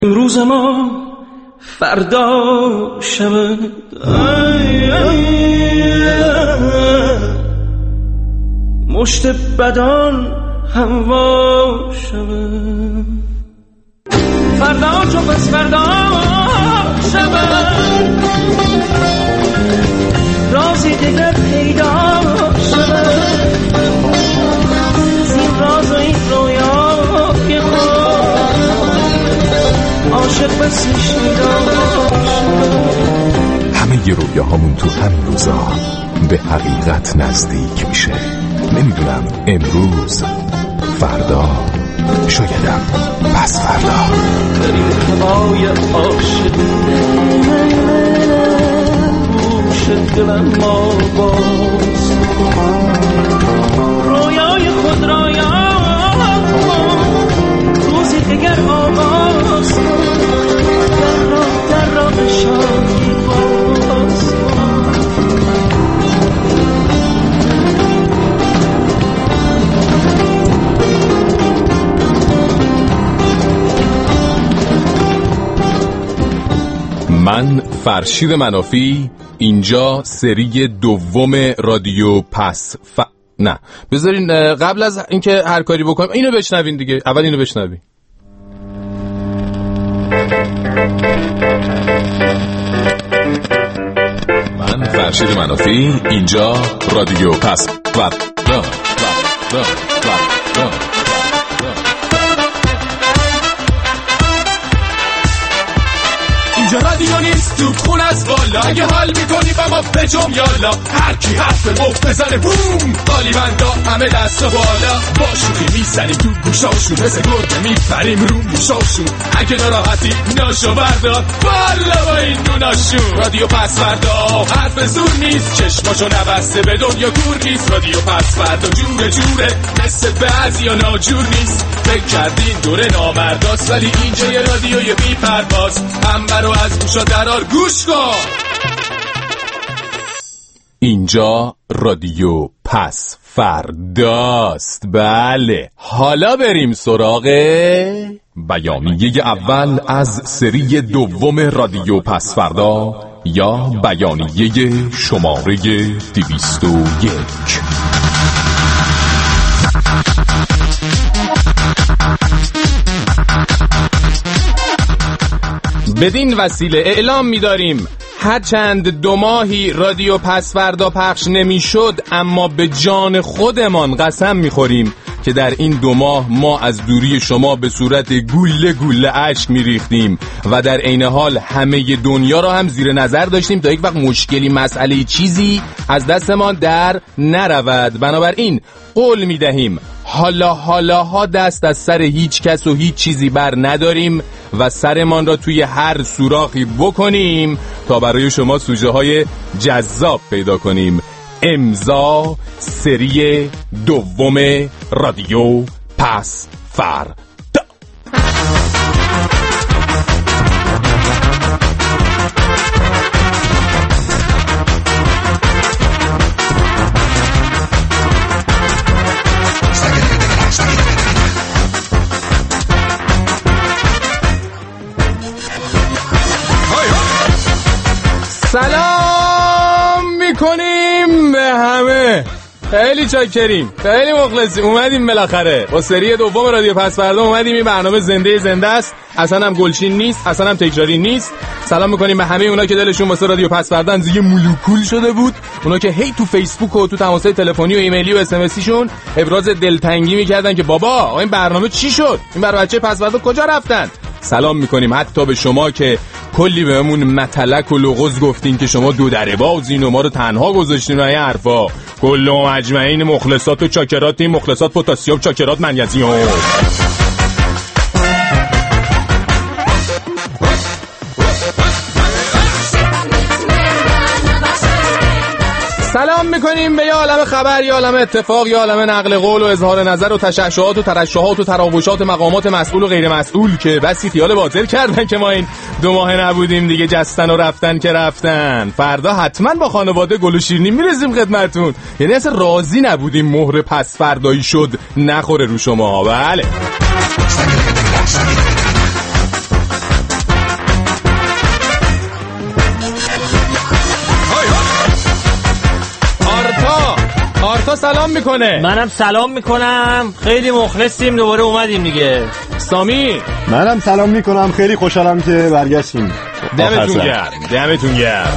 امروز ما فردا شود، مشت بدان هموا شود، فردا چو پس فردا شود، رازی دیگر پیدا شود، زین راز و این رویای خود عاشق بسی شیدا شود. همه ی رویاهامون تو همین روزا به حقیقت نزدیک میشه. نمیدونم امروز، فردا، شایدم پس فردا. در این هوای عاشق گوش دلم ما باز، رویای خود را یاد کن، روزی دیگر آغاز کن، در راه شادی باز کن. من فرشید منافی، اینجا سری دوم رادیو پس نه بذارین قبل از اینکه هر کاری بکنم اینو بشنوین دیگه. اول اینو بشنوین. من فرشید منافی، اینجا رادیو پس اینجا رادیو نیست تو خون از والا، اگه حال میکنی با ما بجم یالا، هر کی حرف مفت بزنه بوم، قالی بندا همه دست و بالا، با شوخی میزنیم تو گوشاشون، مثل گربه میپریم رو موشاشون، اگه ناراحتی ناشو بردار والا با این نوناشون. رادیو پس فردا حرف زور نیست، چشماشو نبسته به دنیا کور نیست، رادیو پس فردا جوره مثل بعضیا ناجور نیست، فکر کردین دوره نامرداست ولی اینجا یه رادیوی بی پرواز، هم رو از گوشا درار گوش کن. اینجا رادیو پس فرداست. بله، حالا بریم سراغ بیانیه اول از سری دوم رادیو پس فردا، یا بیانیه شماره 201. بدین وسیله اعلام می‌داریم هرچند 2 ماهی رادیو پس فردا پخش نمی‌شد، اما به جان خودمان قسم می‌خوریم که در این 2 ماه ما از دوری شما به صورت گوله اشک می‌ریختیم و در عین حال همه دنیا را هم زیر نظر داشتیم تا یک وقت مشکلی، مسئله، چیزی از دستمان در نرود. بنابراین قول می‌دهیم حالا دست از سر هیچ کس و هیچ چیزی بر نداریم و سرمان را توی هر سوراخی بکنیم تا برای شما سوژه های جذاب پیدا کنیم. امضا سری دوم رادیو پس فردا. سلام میکنیم به همه، خیلی چاکریم، خیلی مخلصیم. اومدیم بالاخره با سری دوم رادیو پس فردا، اومدیم. این برنامه زنده است، اصلا هم گلچین نیست، اصلا هم تکراری نیست. سلام میکنیم به همه اونا که دلشون واسه رادیو پس فردا دیگه مولکول شده بود، اونا که هی تو فیسبوک و تو تماسهای تلفنی و ایمیلی و اس ام اس شون ابراز دلتنگی میکردن که بابا این برنامه چی شد، این برای بچه پس فردا کجا رفتن. سلام میکنیم حتی به شما که کلی بهمون متلک و لغز گفتین که شما دو دره بازین و ما رو تنها گذاشتین و این حرفا. کل مجمعین مخلصات و چاکرات، این مخلصات پتاسیم، چاکرات منیزیم. سلام میکنیم به یه عالم خبر، یه عالم اتفاق، یه عالم نقل قول و اظهار نظر و تشعشعات و ترشحات و تراوشات مقامات مسئول و غیر مسئول که بسی خیال باطل کردن که ما این 2 ماه نبودیم دیگه، جستن و رفتن که رفتن. فردا حتما با خانواده گل و شیرینی میرسیم خدمتتون. یعنی اصلا راضی نبودیم مهر پس فردایی شد نخوره رو شما. بله آرتا سلام میکنه. منم سلام میکنم، خیلی مخلصیم، دوباره اومدیم دیگه. سامی منم سلام میکنم، خیلی خوشحالم که برگشتیم. دمتون گرم، دمتون گرم.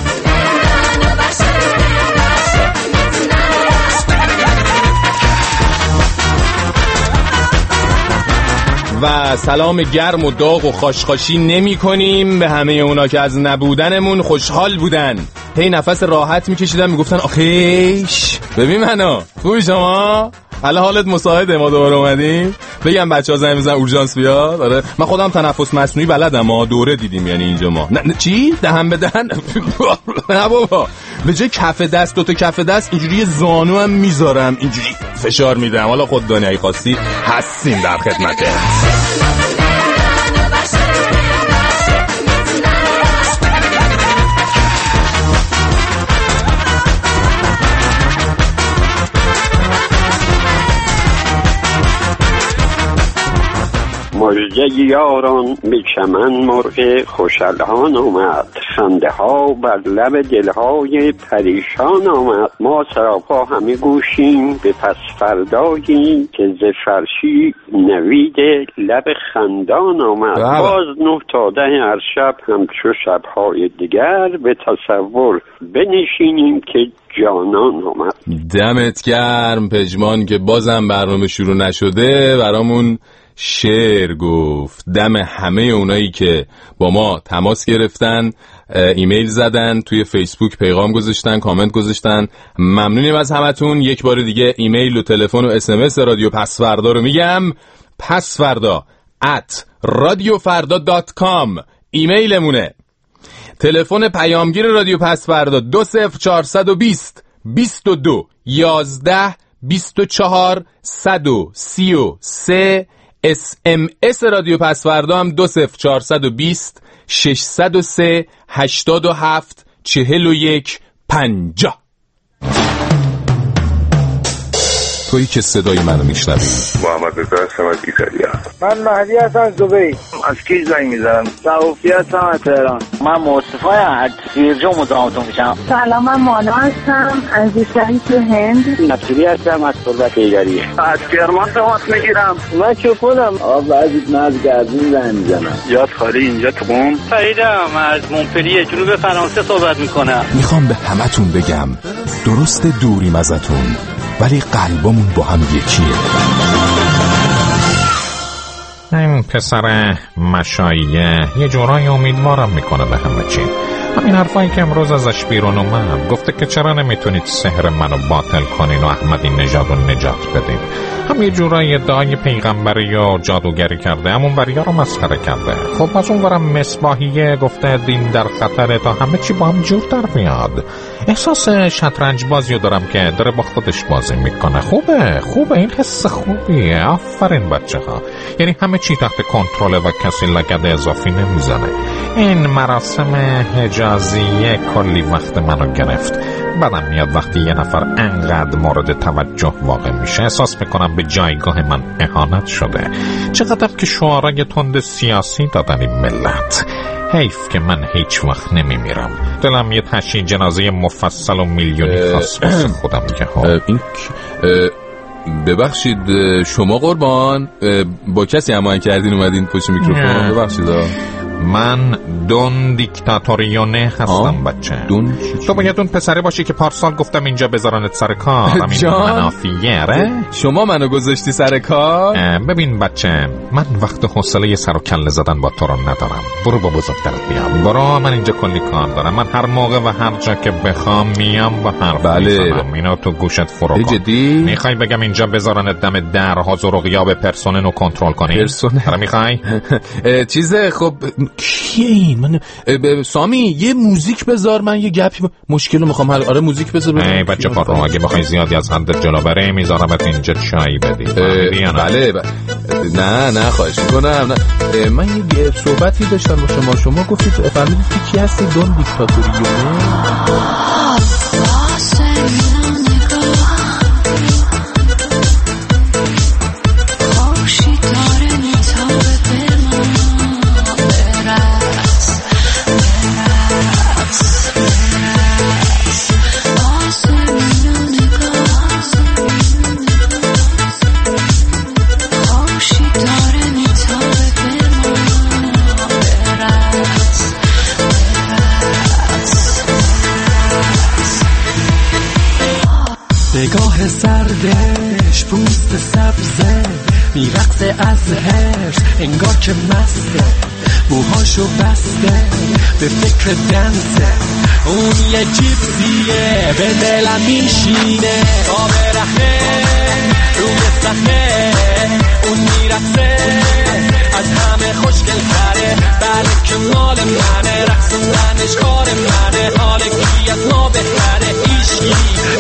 و سلام گرم و داغ و خاشخاشی نمی کنیم به همه اونا که از نبودنمون خوشحال بودن. هی نفس راحت میکشیدن میگفتن آخیش ببین منو خوبی شما؟ الان حالت مساعده ما دوباره اومدیم؟ بگم بچه‌ها زنگ بزنن اورژانس بیاد. آره من خودم تنفس مصنوعی بلدم، ما دوره دیدیم یعنی اینجا ما. نه چی؟ دهن به دهن؟ نه بابا، به جای کف دست، دوتا کف دست اینجوری زانو هم میذارم، اینجوری فشار میدم. حالا خود دنیایی خواستی هستیم در خدمته. مژده یاران به چمن مرغ خوشالان آمد، خنده ها بر لب دلهای پریشان آمد. ما سراپا همه گوشیم به پس فردایی که ز فرشی نوید لب خندان آمد. باز 9 تا 10 هر شب همچو شبهای دیگر به تصور بنشینیم که جانان آمد. دمت گرم پژمان که بازم برنامه شروع نشده برامون شعر گفت. دم همه اونایی که با ما تماس گرفتن، ایمیل زدن، توی فیسبوک پیغام گذاشتن، کامنت گذاشتن، ممنونیم از همتون. یک بار دیگه ایمیل و تلفن و SMS رادیو پسوردا رو میگم، پسوردا @radiofarda.com ایمیلمونه. تلفن پیامگیر رادیو پسوردا 20420 22 11 24 133. SMS رادیو پسوردا هم 20420 603 87 41 50. تویی که صدای منو میشنوی. محمد رضا هستم از ایتالیا. من مهدی هستم از دبی. از کی زنگ میزنم؟ صوفی هستم از تهران. من مصطفی از سیرجا مزاحمتون میشم. سلام، من مانا هستم از شهر تو هند. نصیری هستم از تربت ایداری. از کرمان تماس میگیرم. من چوپونم. بعضی من از گردون زنگ میزنم. یاد خالی اینجا تو قم. فریدم از مونپلیه جنوب فرانسه صحبت میکنم. میخوام به همتون بگم درست دوریم ازتون ولی قلبمون با هم یکیه. این پسر مشایعه یه جورایی امیدوارم میکنه به همه چی. همین حرفایی که امروز ازش بیرون اومد، گفته که چرا نمیتونید سحر منو باطل کنین و احمدی نژاد رو نجات بدین. هم یه جورایی ادعای پیغمبری و جادوگری کرده، همون وریا رو مسخره کرده. خب از اون ورم مصباحیه گفته دین در خطره تا همه چی با هم جور در میاد. احساس شطرنج بازی رو دارم که داره با خودش بازی میکنه. خوبه این حس خوبیه. آفرین بچه ها، یعنی همه چی تحت کنترل و کسی لگد اضافی نمیزنه. این مراسم حجازیه کلی وقت منو گرفت. بدم میاد وقتی یه نفر انقدر مورد توجه واقع میشه. احساس میکنم به جایگاه من اهانت شده. چقدر که شعارای تند سیاسی دادن این ملت. حیف که من هیچ وقت نمیمیرم. دلم یه تشییع جنازه مفصل و میلیونی خاص واسه خودم که این ببخشید شما قربان با کسی هماهنگ کردین اومدین پشت میکروفون؟ ببخشید من دون دیکتاتوریونه هستم بچه. تو باید اون پسره باشی که پارسال گفتم اینجا بذارنت سر کار. همین منافیه ره؟ شما منو گذاشتی سر کار؟ ببین بچه، من وقت حوصله سر و کله زدن با تو رو ندارم. برو با بزرگترت بیام. برو، من اینجا کلی کار دارم. من هر موقع و هر جا که بخوام میام با حرف میزنم. اینو تو گوشت فرو کن. جدی؟ میخوای بگم اینجا بذارنت دم در حاضر و غیاب پرسنل رو کنترل کنی؟ پرسنل میخوای؟ چیزه خب کیه این؟ من سامی یه موزیک بذار، من یه گپی مشکلو میخوام حل. آره موزیک بذار. ای بچه پارو، اگه بخوای زیادی از حد جلو بره میذارمت اینجا چای بدی. بله نه خواهش میکنم. نه من یه صحبتی داشتم با شما گفتید فهمیدید که کی هستی؟ دون دیکتاتوریونه. پوست سردش پوست سبزه میرقصه از هرس انگار که مسته موهاشو بسته به فکر دنسه اون یه جیپسیه به دلم میشینه تا برهنه روی صحنه اون میرقصه از همه خوشگل تره بله که مال منه رقصوندنش کار منه حال کی از ما بهتره ایشکی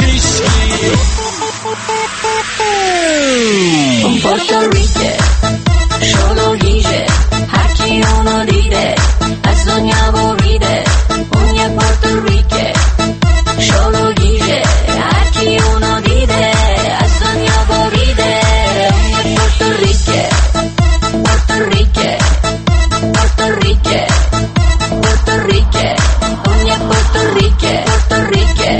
اون پورتوریکه شلو گیشه هرکی اونو دیده از دنیا بریده اون یه پورتوریکه شلو گیشه هرکی اونو دیده از دنیا بریده اون یه پورتوریکه پورتوریکه پورتوریکه پورتوریکه اون یه پورتوریکه پورتوریکه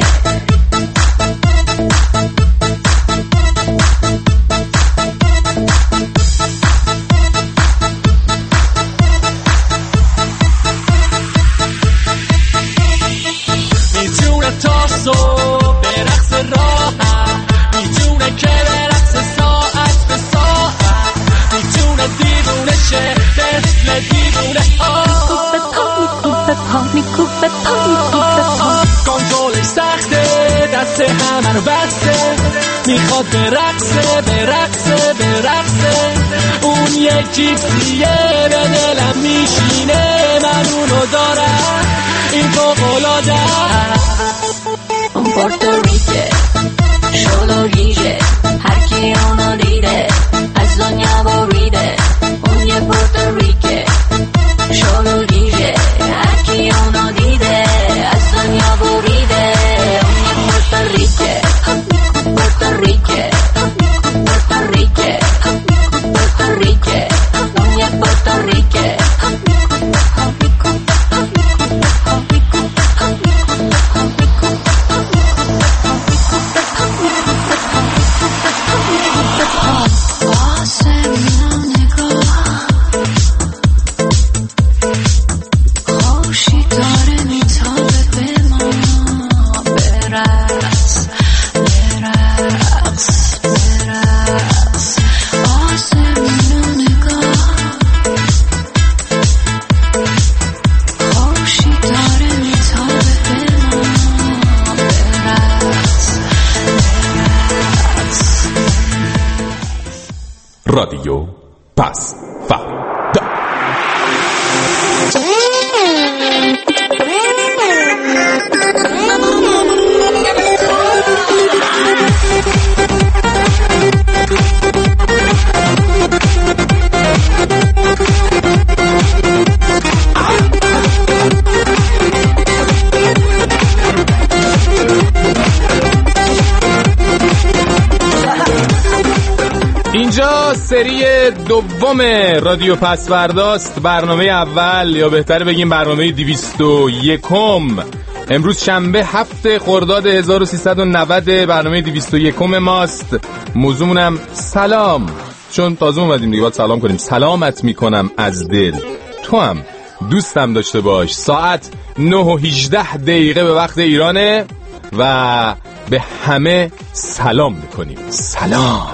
کنترلش سخته دست همه رو بسته میخواد برقصه اون یک جیپسیه به دلم میشینه من اونو دارم این فوق‌العاده اون پورتوریکه شلو گیشه هرکی اونو دیده از دنیا بریده اون یه پورتوریکه شلو گیشه هرکی اونو دیده از دنیا بریده اون یه پورتوریکه پورتوریکه پورتوریکه پورتوریکه اون یه پورتوریکه رادیو پس فردا. اینجا سری دوم رادیو پسورداست، برنامه اول یا بهتر بگیم برنامه 201. امروز شنبه 7 خرداد 1390 برنامه 201 ماست. موضوعمونم سلام، چون تازه اومدیم دیگه باید سلام کنیم. سلامت میکنم از دل، تو هم دوستم داشته باش. ساعت 9:18 به وقت ایرانه و به همه سلام میکنیم. سلام.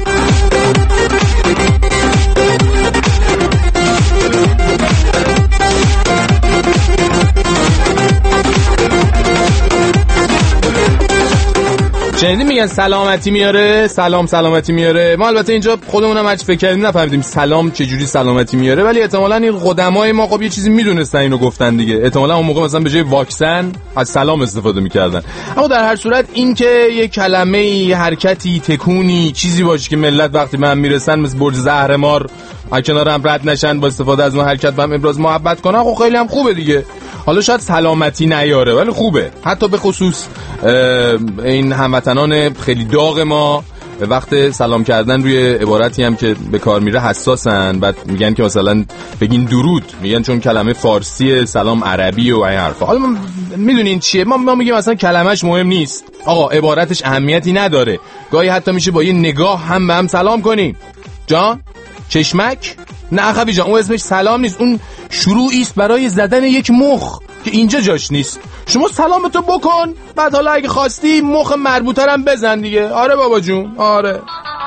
شنیدیم میگن سلامتی میاره، سلامتی میاره. ما البته اینجا خودمونم هیچ فکر کردیم نفهمیدیم سلام چجوری سلامتی میاره، ولی احتمالاً این قدمای ما خب یه چیزی میدونستن اینو گفتن دیگه. احتمالاً اون موقع مثلا به جای واکسن از سلام استفاده میکردن. اما در هر صورت این که یه کلمه، یه حرکتی، تکونی، چیزی باشه که ملت وقتی من میرسن مثل برج زهرمار از کنار هم رد نشن، با استفاده از اون حرکت هم ابراز محبت کنن، خب خیلی هم خوبه دیگه. حالا شاید سلامتی نیاره ولی خوبه. حتی به خصوص این هموطنان خیلی داغ ما وقت سلام کردن روی عبارتی هم که به کار میره حساسن. بعد میگن که مثلا بگین درود، میگن چون کلمه فارسی، سلام عربی و این حرفا. حالا میدونین چیه؟ ما میگیم اصلا کلمش مهم نیست آقا، عبارتش اهمیتی نداره. گاهی حتی میشه با یه نگاه هم به هم سلام کنیم. جان چشمک، نه خبی جان، اون اسمش سلام نیست، اون شروعی است برای زدن یک مخ که اینجا جاش نیست. شما سلامتو بکن، بعد حالا اگه خواستی مخ مربوطه‌رم بزن دیگه. آره بابا جون، آره.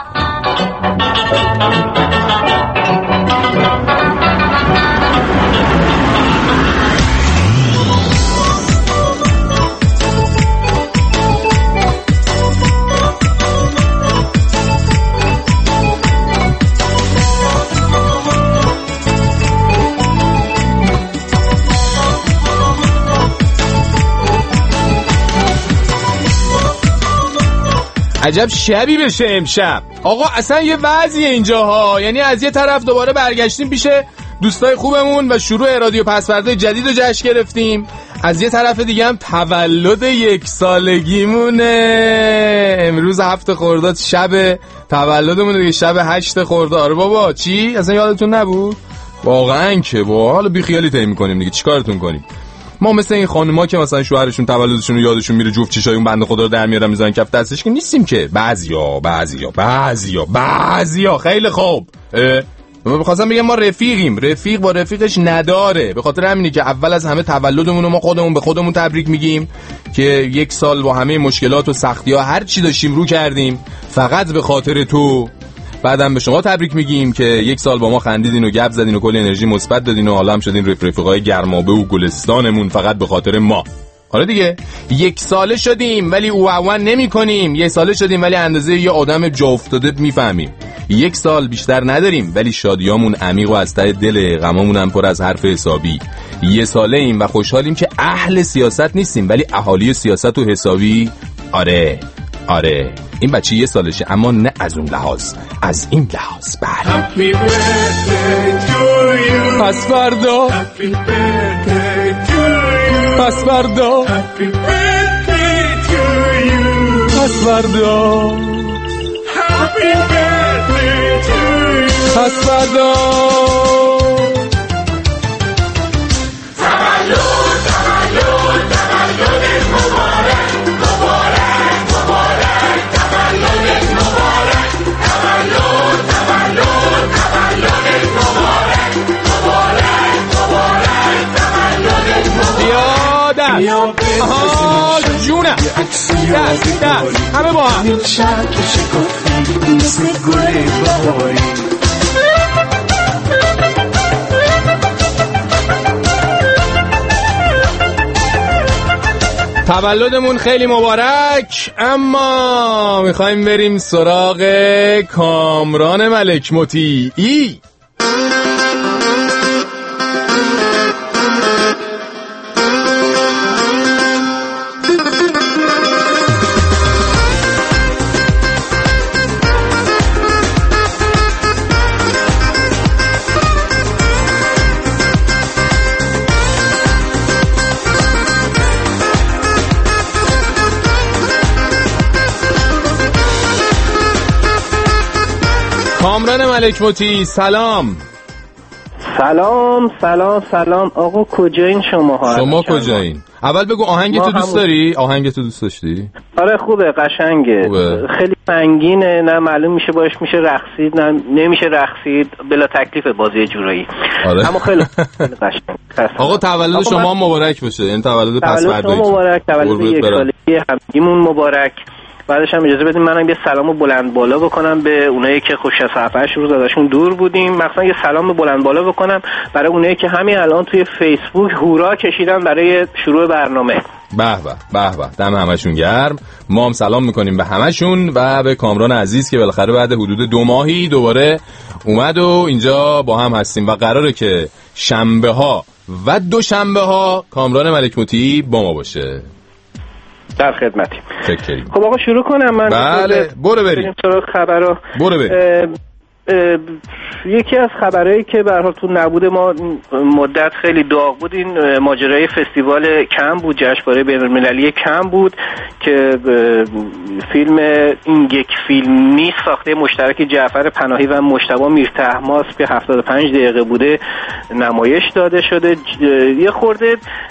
عجب شبی بشه امشب. آقا اصلا یه وضعیه اینجاها، یعنی از یه طرف دوباره برگشتیم پیش دوستای خوبمون و شروع رادیو پسوردا جدید رو جشن گرفتیم، از یه طرف دیگه هم تولد 1 سالگیمونه. امروز 7 خرداد شب تولدمونه دیگه، شب 8 خرداد. آره بابا چی؟ اصلا یادتون نبود؟ واقعا که با حالا بی خیالی طی می‌کنیم دیگه، چیکارتون کنیم؟ ما مثل این خانوما که مثلا شوهرشون تولدشون رو یادشون میره جفت چشای اون بنده خدا رو در میارن میذارن کف دستش که نیستیم که. بعضیا خیلی خوب. می‌خواستم بگم ما رفیق با رفیقش نداره. به خاطر همینه که اول از همه تولدمون رو ما خودمون به خودمون تبریک میگیم که 1 سال با همه مشکلات و سختی‌ها هر چی داشتیم رو کردیم فقط به خاطر تو. بعدم به شما تبریک میگیم که 1 سال با ما خندیدین و گپ زدین و کلی انرژی مثبت دادین و حالا هم شدین رفیقای گرمابه و گلستانمون فقط به خاطر ما. حالا دیگه 1 ساله شدیم ولی اوعون نمی کنیم. 1 ساله شدیم ولی اندازه یه آدم جا افتاده میفهمیم. 1 سال بیشتر نداریم ولی شادیامون عمیق و از ته دل، غمامون هم پر از حرف حسابی. 1 ساله ایم و خوشحالیم که اهل سیاست نیستیم ولی اهالی سیاست و حسابی. آره این بچه 1 سالشه اما نه از اون لحاظ، از این لحاظ. بله پس فردا آها جونه دست همه با هم تولدمون خیلی مبارک. اما میخوایم بریم سراغ کامران ملک مطیعی. کامران ملک مطیعی سلام. سلام آقا کجایین شما؟ شما کجایین؟ اول بگو آهنگتو دوست داری؟ آهنگتو دوست داشتی؟ آره خوبه، قشنگه، خیلی سنگینه، نه معلوم میشه باش میشه رقصید نه نمیشه رقصید، بلا تکلیف بازی جورایی. آره. اما خیلی قشنگ. آقا تولد شما مبارک باشه. این تولد پسوردایی مبارک، تولد 1 سالگی همگیمون مبارک. بعدش هم اجازه بدیم منم یه سلام بلند بالا بکنم به اونایی که خوش از 7-8 روز ازشون دور بودیم. مثلا یه سلام بلند بالا بکنم برای اونایی که همین الان توی فیسبوک هورا کشیدن برای شروع برنامه. به دم همشون گرم. ما هم سلام میکنیم به همشون و به کامران عزیز که بالاخره بعد حدود 2 ماهی دوباره اومد و اینجا با هم هستیم و قراره که شنبه ها و دوشنبه ها کامران ملک مطیعی با ما باشه. در خدمتی. فکر خب آقا شروع کنم من. بله برو بریم سراغ خبرها. برو بریم. یکی از خبرهایی که به هر حال تو نبود ما مدت خیلی داغ بود این ماجرای فستیوال کم بود، جشنواره بین‌المللی کم بود که فیلم این یک فیلم نیست ساخته مشترک جعفر پناهی و مجتبی میرطهماسب که 75 دقیقه بوده نمایش داده شده. یه خورده